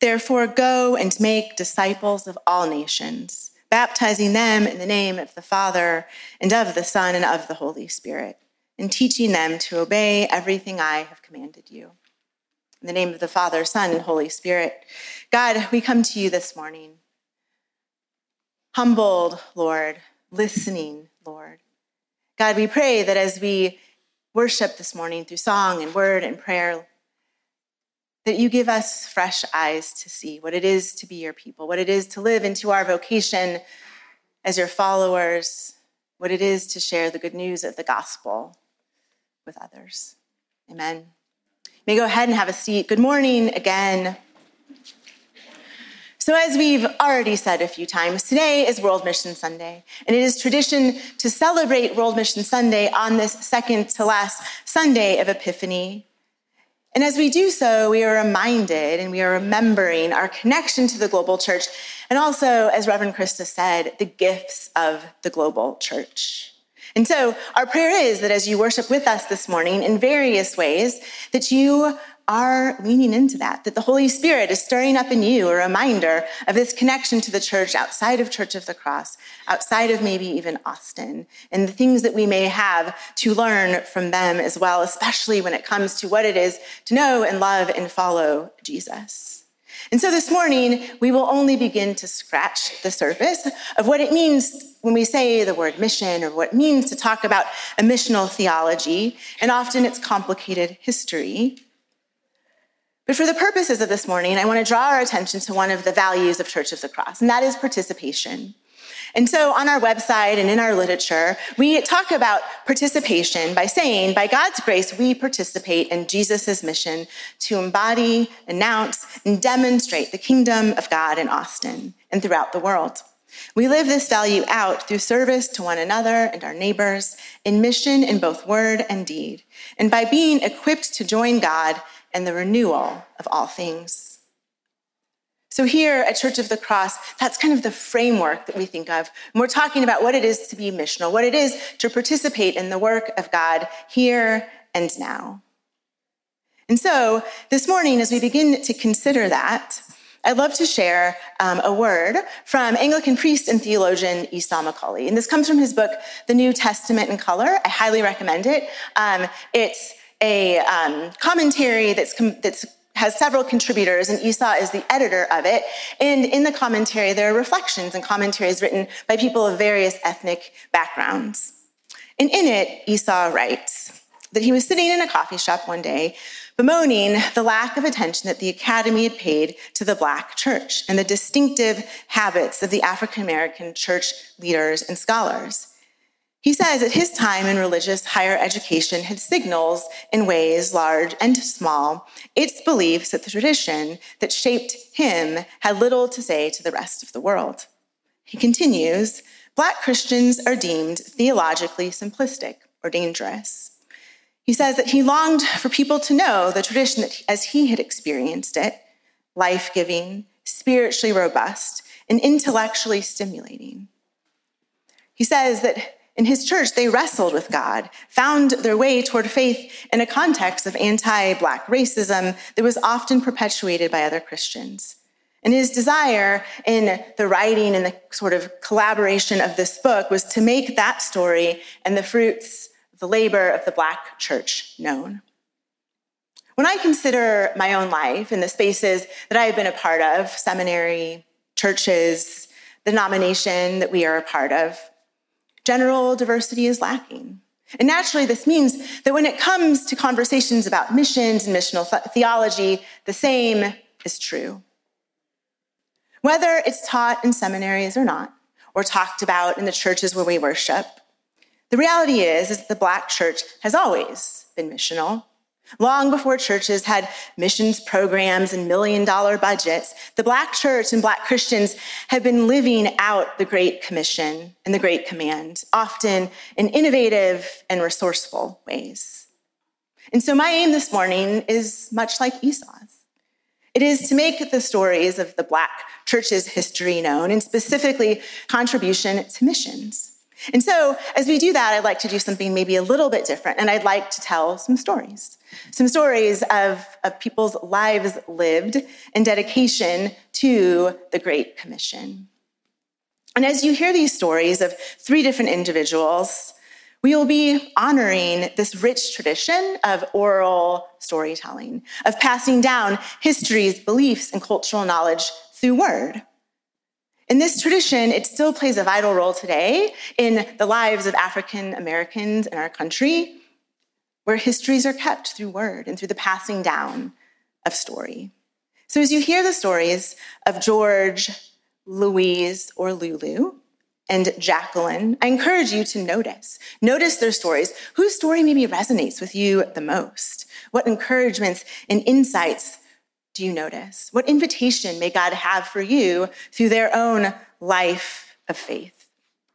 Therefore, go and make disciples of all nations, baptizing them in the name of the Father and of the Son and of the Holy Spirit, and teaching them to obey everything I have commanded you. In the name of the Father, Son, and Holy Spirit. God, we come to you this morning, humbled, Lord, listening, Lord. God, we pray that as we worship this morning through song and word and prayer, that you give us fresh eyes to see what it is to be your people, what it is to live into our vocation as your followers, what it is to share the good news of the gospel with others. Amen. You may go ahead and have a seat. Good morning again. So as we've already said a few times, today is World Mission Sunday, and it is tradition to celebrate World Mission Sunday on this second to last Sunday of Epiphany. And as we do so, we are reminded and we are remembering our connection to the global church, and also, as Reverend Krista said, the gifts of the global church. And so our prayer is that as you worship with us this morning in various ways, that you are leaning into that the Holy Spirit is stirring up in you a reminder of this connection to the church outside of Church of the Cross, outside of maybe even Austin, and the things that we may have to learn from them as well, especially when it comes to what it is to know and love and follow Jesus. And so this morning, we will only begin to scratch the surface of what it means when we say the word mission, or what it means to talk about a missional theology, and often it's complicated history. But for the purposes of this morning, I want to draw our attention to one of the values of Church of the Cross, and that is participation. And so on our website and in our literature, we talk about participation by saying, by God's grace, we participate in Jesus' mission to embody, announce, and demonstrate the kingdom of God in Austin and throughout the world. We live this value out through service to one another and our neighbors, in mission in both word and deed, and by being equipped to join God and the renewal of all things. So here at Church of the Cross, that's kind of the framework that we think of when we're talking about what it is to be missional, what it is to participate in the work of God here and now. And so this morning, as we begin to consider that, I'd love to share a word from Anglican priest and theologian Esau McCaulley. And this comes from his book, The New Testament in Color. I highly recommend it. It's a commentary that has several contributors, and Esau is the editor of it. And in the commentary, there are reflections and commentaries written by people of various ethnic backgrounds. And in it, Esau writes that he was sitting in a coffee shop one day, bemoaning the lack of attention that the Academy had paid to the Black church and the distinctive habits of the African-American church leaders and scholars. He says that his time in religious higher education had signaled in ways large and small its beliefs that the tradition that shaped him had little to say to the rest of the world. He continues, Black Christians are deemed theologically simplistic or dangerous. He says that he longed for people to know the tradition that, as he had experienced it, life-giving, spiritually robust, and intellectually stimulating. He says that in his church, they wrestled with God, found their way toward faith in a context of anti-Black racism that was often perpetuated by other Christians. And his desire in the writing and the sort of collaboration of this book was to make that story and the fruits of the labor of the Black church known. When I consider my own life and the spaces that I've been a part of, seminary, churches, the denomination that we are a part of, general diversity is lacking. And naturally, this means that when it comes to conversations about missions and missional theology, the same is true. Whether it's taught in seminaries or not, or talked about in the churches where we worship, the reality is that the Black church has always been missional. Long before churches had missions programs and million-dollar budgets, the Black church and Black Christians have been living out the Great Commission and the Great Command, often in innovative and resourceful ways. And so my aim this morning is much like Esau's. It is to make the stories of the Black church's history known, and specifically contribution to missions. And so as we do that, I'd like to do something maybe a little bit different, and I'd like to tell some stories of people's lives lived in dedication to the Great Commission. And as you hear these stories of 3 different individuals, we will be honoring this rich tradition of oral storytelling, of passing down histories, beliefs, and cultural knowledge through word. In this tradition, it still plays a vital role today in the lives of African Americans in our country, where histories are kept through word and through the passing down of story. So as you hear the stories of George, Louise, or Lulu, and Jacqueline, I encourage you to notice their stories. Whose story maybe resonates with you the most? What encouragements and insights do you notice? What invitation may God have for you through their own life of faith?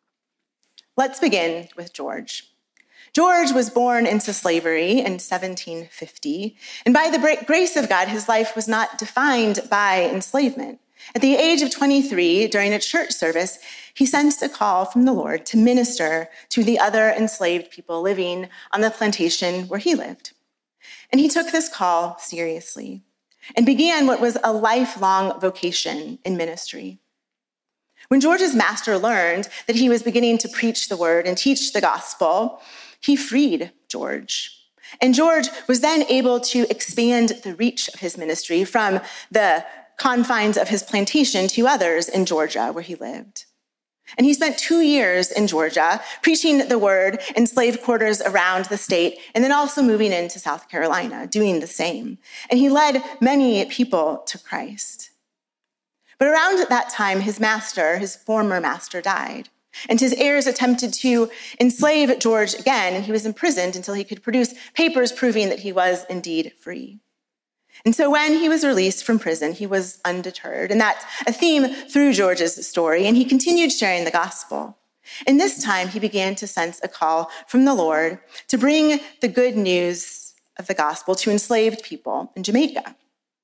Let's begin with George. George was born into slavery in 1750, and by the grace of God, his life was not defined by enslavement. At the age of 23, during a church service, he sensed a call from the Lord to minister to the other enslaved people living on the plantation where he lived. And he took this call seriously and began what was a lifelong vocation in ministry. When George's master learned that he was beginning to preach the word and teach the gospel, he freed George. And George was then able to expand the reach of his ministry from the confines of his plantation to others in Georgia where he lived. And he spent 2 years in Georgia preaching the word in slave quarters around the state, and then also moving into South Carolina, doing the same. And he led many people to Christ. But around that time, his former master, died. And his heirs attempted to enslave George again, and he was imprisoned until he could produce papers proving that he was indeed free. And so when he was released from prison, he was undeterred. And that's a theme through George's story. And he continued sharing the gospel. And this time he began to sense a call from the Lord to bring the good news of the gospel to enslaved people in Jamaica.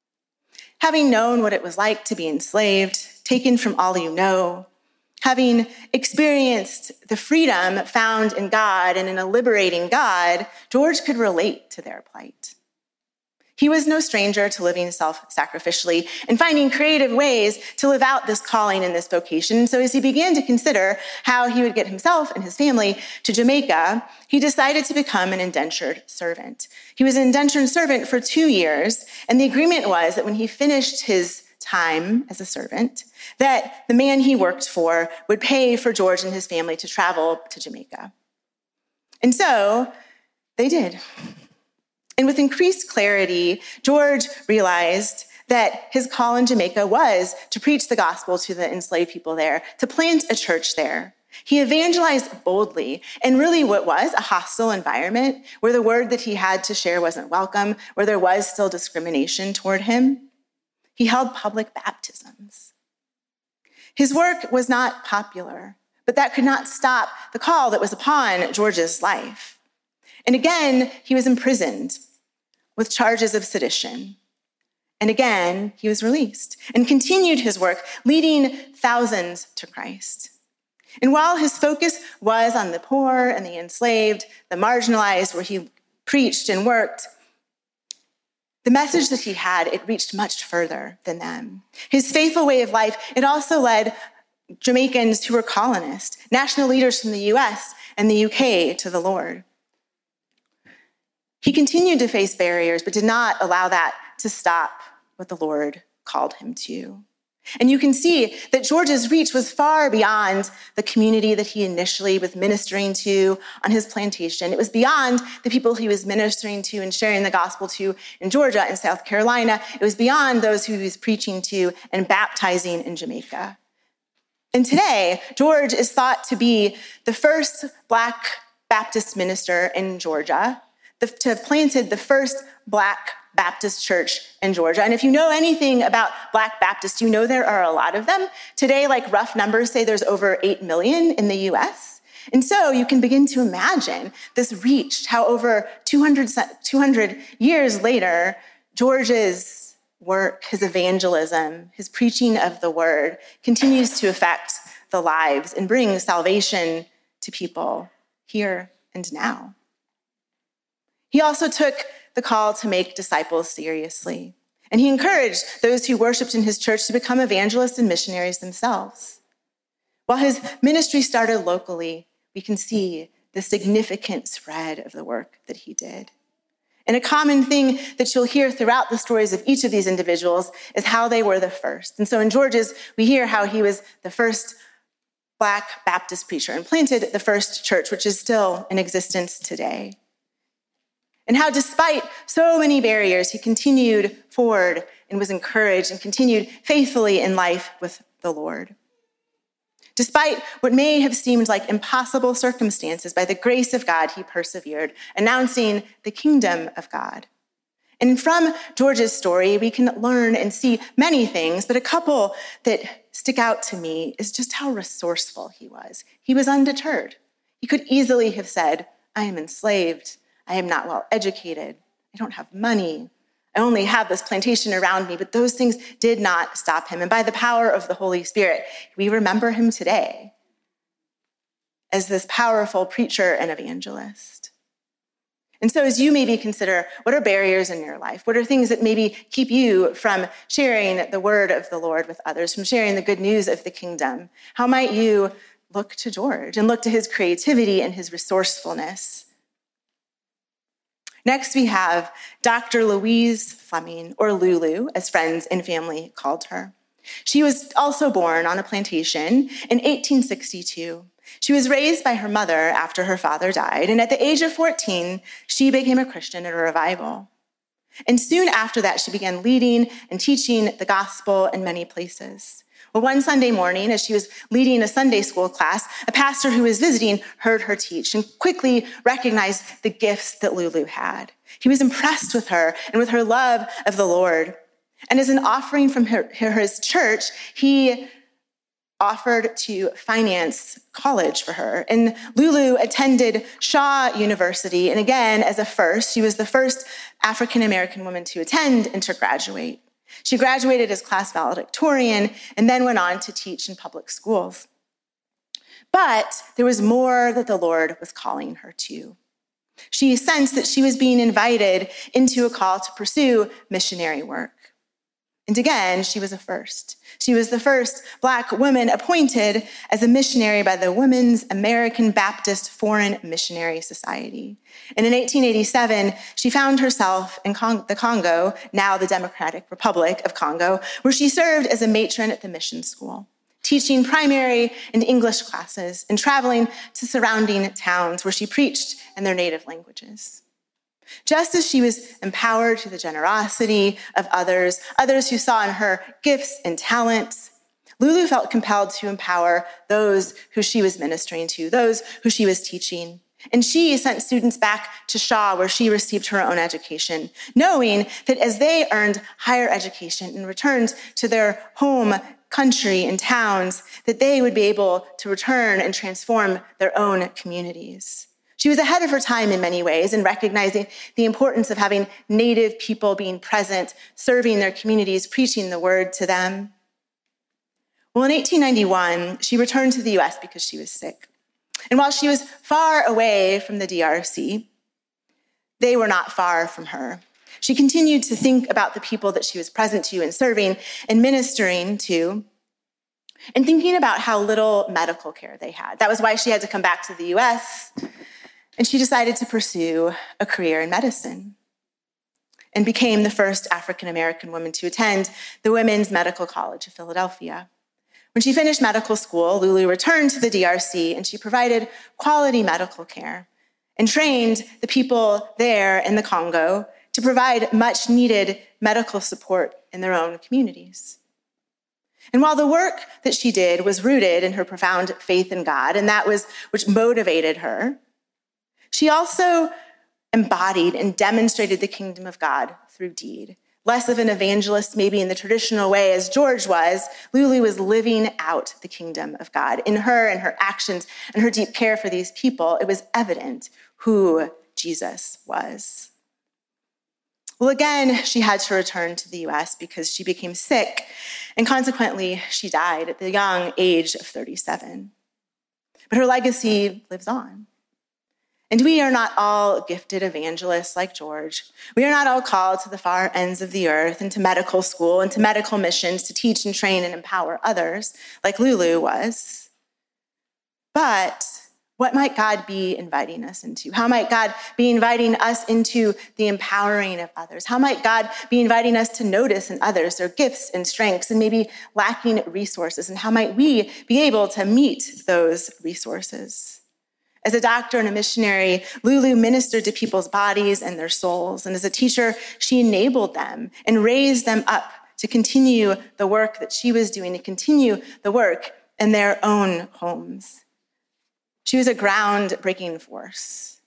Having known what it was like to be enslaved, taken from all you know, having experienced the freedom found in God and in a liberating God, George could relate to their plight. He was no stranger to living self-sacrificially and finding creative ways to live out this calling and this vocation. And so as he began to consider how he would get himself and his family to Jamaica, he decided to become an indentured servant. He was an indentured servant for 2 years, and the agreement was that when he finished his time as a servant, that the man he worked for would pay for George and his family to travel to Jamaica. And so they did. And with increased clarity, George realized that his call in Jamaica was to preach the gospel to the enslaved people there, to plant a church there. He evangelized boldly in really what was a hostile environment where the word that he had to share wasn't welcome, where there was still discrimination toward him. He held public baptisms. His work was not popular, but that could not stop the call that was upon George's life. And again, he was imprisoned with charges of sedition. And again, he was released and continued his work, leading thousands to Christ. And while his focus was on the poor and the enslaved, the marginalized, where he preached and worked, the message that he had, it reached much further than them. His faithful way of life, it also led Jamaicans who were colonists, national leaders from the US and the UK to the Lord. He continued to face barriers, but did not allow that to stop what the Lord called him to. And you can see that George's reach was far beyond the community that he initially was ministering to on his plantation. It was beyond the people he was ministering to and sharing the gospel to in Georgia and South Carolina. It was beyond those who he was preaching to and baptizing in Jamaica. And today, George is thought to be the first Black Baptist minister in Georgia, to have planted the first Black Baptist church in Georgia. And if you know anything about Black Baptists, you know there are a lot of them. Today, like rough numbers say there's over 8 million in the US. And so you can begin to imagine this reach, how over 200 years later, George's work, his evangelism, his preaching of the word continues to affect the lives and bring salvation to people here and now. He also took the call to make disciples seriously, and he encouraged those who worshiped in his church to become evangelists and missionaries themselves. While his ministry started locally, we can see the significant spread of the work that he did. And a common thing that you'll hear throughout the stories of each of these individuals is how they were the first. And so in George's, we hear how he was the first Black Baptist preacher and planted the first church, which is still in existence today. And how despite so many barriers, he continued forward and was encouraged and continued faithfully in life with the Lord. Despite what may have seemed like impossible circumstances, by the grace of God, he persevered, announcing the kingdom of God. And from George's story, we can learn and see many things, but a couple that stick out to me is just how resourceful he was. He was undeterred. He could easily have said, I am enslaved. I am not well educated. I don't have money. I only have this plantation around me, but those things did not stop him. And by the power of the Holy Spirit, we remember him today as this powerful preacher and evangelist. And so as you maybe consider, what are barriers in your life? What are things that maybe keep you from sharing the word of the Lord with others, from sharing the good news of the kingdom? How might you look to George and look to his creativity and his resourcefulness? Next, we have Dr. Louise Fleming, or Lulu, as friends and family called her. She was also born on a plantation in 1862. She was raised by her mother after her father died, and at the age of 14, she became a Christian at a revival. And soon after that, she began leading and teaching the gospel in many places. Well, one Sunday morning, as she was leading a Sunday school class, a pastor who was visiting heard her teach and quickly recognized the gifts that Lulu had. He was impressed with her and with her love of the Lord. And as an offering from his church, he offered to finance college for her. And Lulu attended Shaw University. And again, as a first, she was the first African-American woman to attend and to graduate. She graduated as class valedictorian and then went on to teach in public schools. But there was more that the Lord was calling her to. She sensed that she was being invited into a call to pursue missionary work. And again, she was a first. She was the first Black woman appointed as a missionary by the Women's American Baptist Foreign Missionary Society. And in 1887, she found herself in the Congo, now the Democratic Republic of Congo, where she served as a matron at the mission school, teaching primary and English classes and traveling to surrounding towns where she preached in their native languages. Just as she was empowered through the generosity of others who saw in her gifts and talents, Lulu felt compelled to empower those who she was ministering to, those who she was teaching. And she sent students back to Shaw, where she received her own education, knowing that as they earned higher education and returned to their home country and towns, that they would be able to return and transform their own communities. She was ahead of her time in many ways in recognizing the importance of having Native people being present, serving their communities, preaching the word to them. Well, in 1891, she returned to the US because she was sick. And while she was far away from the DRC, they were not far from her. She continued to think about the people that she was present to and serving and ministering to, and thinking about how little medical care they had. That was why she had to come back to the US. And she decided to pursue a career in medicine and became the first African-American woman to attend the Women's Medical College of Philadelphia. When she finished medical school, Lulu returned to the DRC and she provided quality medical care and trained the people there in the Congo to provide much needed medical support in their own communities. And while the work that she did was rooted in her profound faith in God, and that was which motivated her, she also embodied and demonstrated the kingdom of God through deed. Less of an evangelist, maybe in the traditional way as George was, Lulu was living out the kingdom of God. In her and her actions and her deep care for these people, it was evident who Jesus was. Well, again, she had to return to the US because she became sick, and consequently, she died at the young age of 37. but her legacy lives on. And we are not all gifted evangelists like George. We are not all called to the far ends of the earth and to medical school and to medical missions to teach and train and empower others like Lulu was. But what might God be inviting us into? How might God be inviting us into the empowering of others? How might God be inviting us to notice in others their gifts and strengths and maybe lacking resources? And how might we be able to meet those resources? As a doctor and a missionary, Lulu ministered to people's bodies and their souls. And as a teacher, she enabled them and raised them up to continue the work that she was doing, to continue the work in their own homes. She was a groundbreaking force,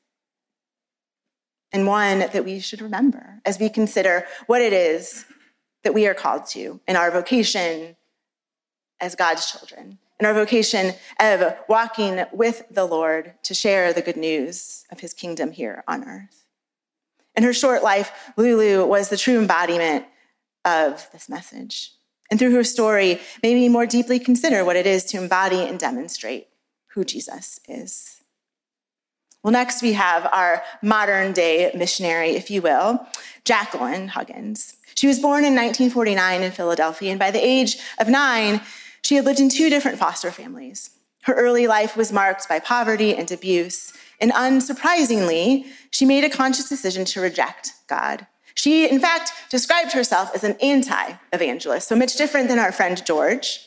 and one that we should remember as we consider what it is that we are called to in our vocation as God's children, in our vocation of walking with the Lord to share the good news of his kingdom here on earth. In her short life, Lulu was the true embodiment of this message. And through her story, maybe more deeply consider what it is to embody and demonstrate who Jesus is. Well, next we have our modern day missionary, if you will, Jacqueline Huggins. She was born in 1949 in Philadelphia, and by the age of 9, she had lived in 2 different foster families. Her early life was marked by poverty and abuse, and unsurprisingly, she made a conscious decision to reject God. She, in fact, described herself as an anti-evangelist, so much different than our friend George.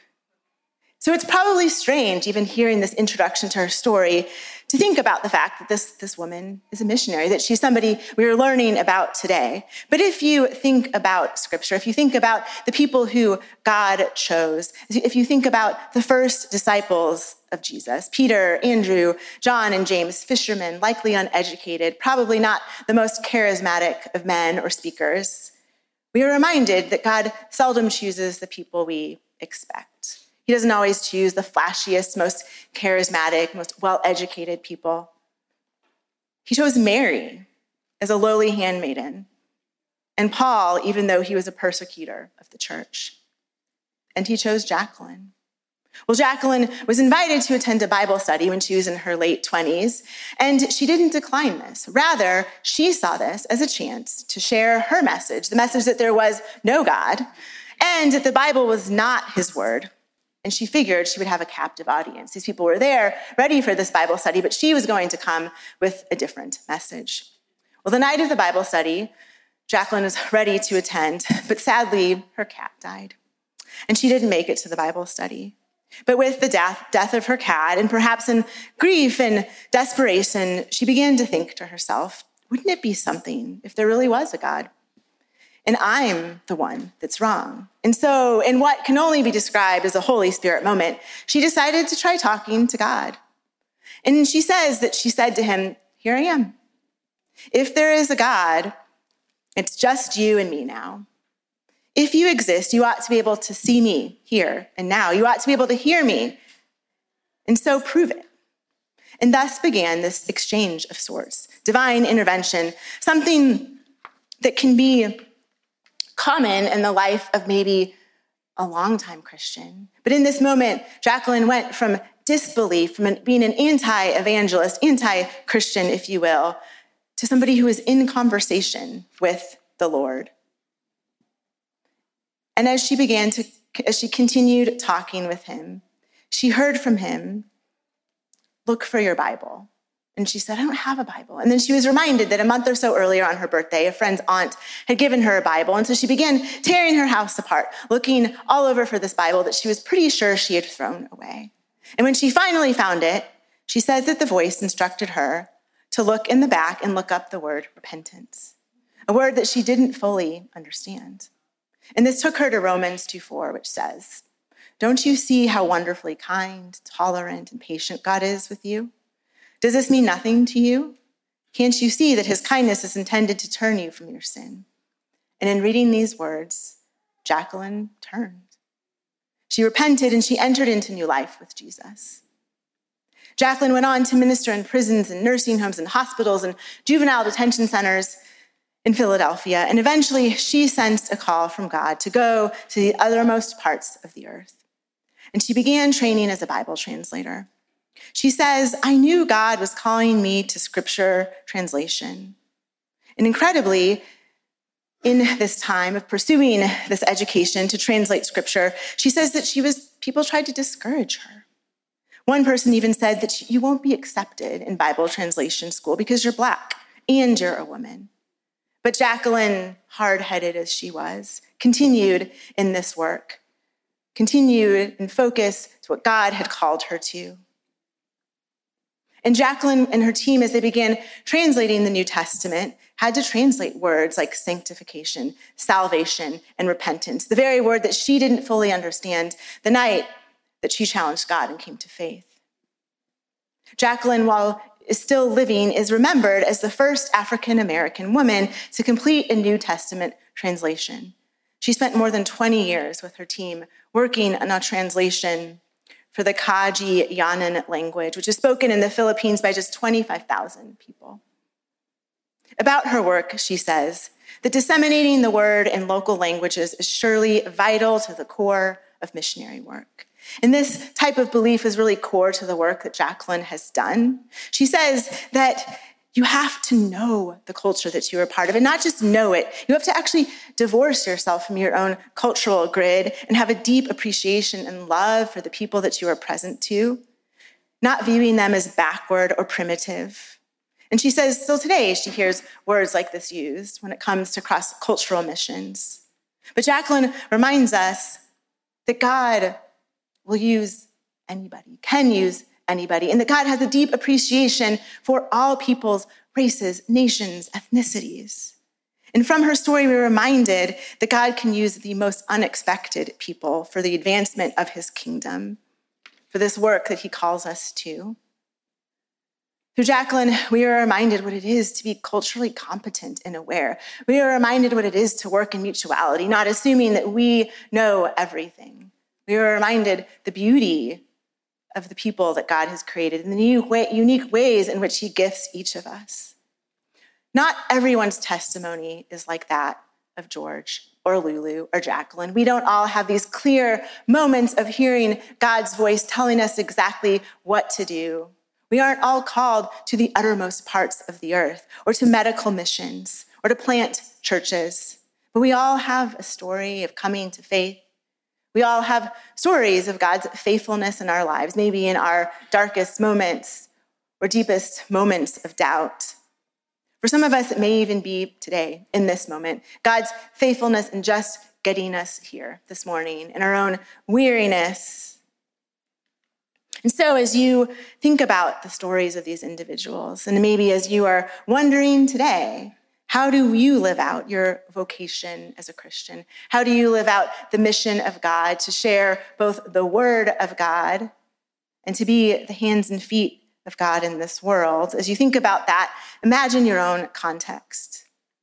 So it's probably strange, even hearing this introduction to her story, to think about the fact that this woman is a missionary, that she's somebody we are learning about today. But if you think about Scripture, if you think about the people who God chose, if you think about the first disciples of Jesus, Peter, Andrew, John, and James, fishermen, likely uneducated, probably not the most charismatic of men or speakers, we are reminded that God seldom chooses the people we expect. He doesn't always choose the flashiest, most charismatic, most well-educated people. He chose Mary as a lowly handmaiden, and Paul, even though he was a persecutor of the church. And he chose Jacqueline. Well, Jacqueline was invited to attend a Bible study when she was in her late 20s, and she didn't decline this. Rather, she saw this as a chance to share her message, the message that there was no God, and that the Bible was not his word. And she figured she would have a captive audience. These people were there, ready for this Bible study, but she was going to come with a different message. Well, the night of the Bible study, Jacqueline was ready to attend, but sadly, her cat died. And she didn't make it to the Bible study. But with the death of her cat, and perhaps in grief and desperation, she began to think to herself, wouldn't it be something if there really was a God? And I'm the one that's wrong. And so, in what can only be described as a Holy Spirit moment, she decided to try talking to God. And she says that she said to him, here I am. If there is a God, it's just you and me now. If you exist, you ought to be able to see me here and now. You ought to be able to hear me. And so prove it. And thus began this exchange of sorts, divine intervention, something that can be common in the life of maybe a longtime Christian. But in this moment, Jacqueline went from disbelief, from being an anti-evangelist, anti-Christian, if you will, to somebody who is in conversation with the Lord. And as she continued talking with him, she heard from him, look for your Bible. And she said, I don't have a Bible. And then she was reminded that a month or so earlier on her birthday, a friend's aunt had given her a Bible. And so she began tearing her house apart, looking all over for this Bible that she was pretty sure she had thrown away. And when she finally found it, she said that the voice instructed her to look in the back and look up the word repentance, a word that she didn't fully understand. And this took her to Romans 2:4, which says, don't you see how wonderfully kind, tolerant, and patient God is with you? Does this mean nothing to you? Can't you see that his kindness is intended to turn you from your sin? And in reading these words, Jacqueline turned. She repented and she entered into new life with Jesus. Jacqueline went on to minister in prisons and nursing homes and hospitals and juvenile detention centers in Philadelphia. And eventually she sensed a call from God to go to the uttermost parts of the earth. And she began training as a Bible translator. She says, I knew God was calling me to scripture translation. And incredibly, in this time of pursuing this education to translate scripture, she says that people tried to discourage her. One person even said that you won't be accepted in Bible translation school because you're Black and you're a woman. But Jacqueline, hard-headed as she was, continued in this work, continued in focus to what God had called her to. And Jacqueline and her team, as they began translating the New Testament, had to translate words like sanctification, salvation, and repentance, the very word that she didn't fully understand the night that she challenged God and came to faith. Jacqueline, while is still living, is remembered as the first African-American woman to complete a New Testament translation. She spent more than 20 years with her team working on a translation for the Kaji-Yanan language, which is spoken in the Philippines by just 25,000 people. About her work, she says, that disseminating the word in local languages is surely vital to the core of missionary work. And this type of belief is really core to the work that Jacqueline has done. She says that you have to know the culture that you are part of, and not just know it. You have to actually divorce yourself from your own cultural grid and have a deep appreciation and love for the people that you are present to, not viewing them as backward or primitive. And she says still today she hears words like this used when it comes to cross-cultural missions. But Jacqueline reminds us that God will use anybody, can use anybody, and that God has a deep appreciation for all peoples, races, nations, ethnicities. And from her story, we're reminded that God can use the most unexpected people for the advancement of his kingdom, for this work that he calls us to. Through Jacqueline, we are reminded what it is to be culturally competent and aware. We are reminded what it is to work in mutuality, not assuming that we know everything. We are reminded the beauty of the people that God has created and the unique ways in which he gifts each of us. Not everyone's testimony is like that of George or Lulu or Jacqueline. We don't all have these clear moments of hearing God's voice telling us exactly what to do. We aren't all called to the uttermost parts of the earth or to medical missions or to plant churches, but we all have a story of coming to faith. We all have stories of God's faithfulness in our lives, maybe in our darkest moments or deepest moments of doubt. For some of us, it may even be today, in this moment, God's faithfulness in just getting us here this morning, in our own weariness. And so as you think about the stories of these individuals, and maybe as you are wondering today, how do you live out your vocation as a Christian? How do you live out the mission of God to share both the word of God and to be the hands and feet of God in this world? As you think about that, imagine your own context.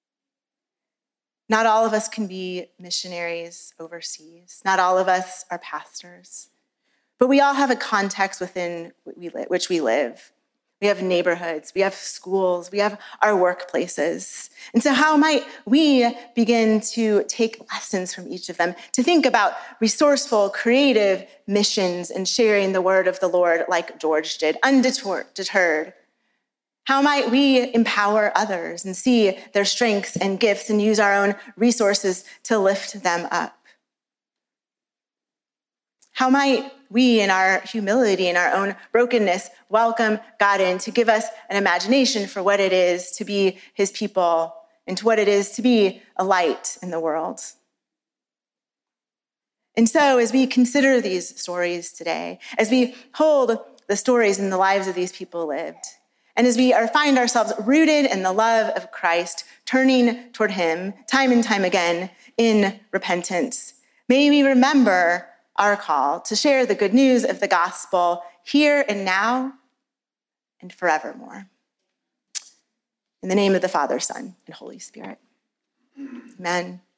Not all of us can be missionaries overseas. Not all of us are pastors. But we all have a context within which we live. We have neighborhoods, we have schools, we have our workplaces. And so how might we begin to take lessons from each of them, to think about resourceful, creative missions and sharing the word of the Lord like George did, undeterred? How might we empower others and see their strengths and gifts and use our own resources to lift them up? How might we, in our humility and our own brokenness, welcome God in to give us an imagination for what it is to be his people and to what it is to be a light in the world? And so as we consider these stories today, as we hold the stories in the lives of these people lived, and as we find ourselves rooted in the love of Christ, turning toward him time and time again in repentance, may we remember our call to share the good news of the gospel here and now and forevermore. In the name of the Father, Son, and Holy Spirit. Amen.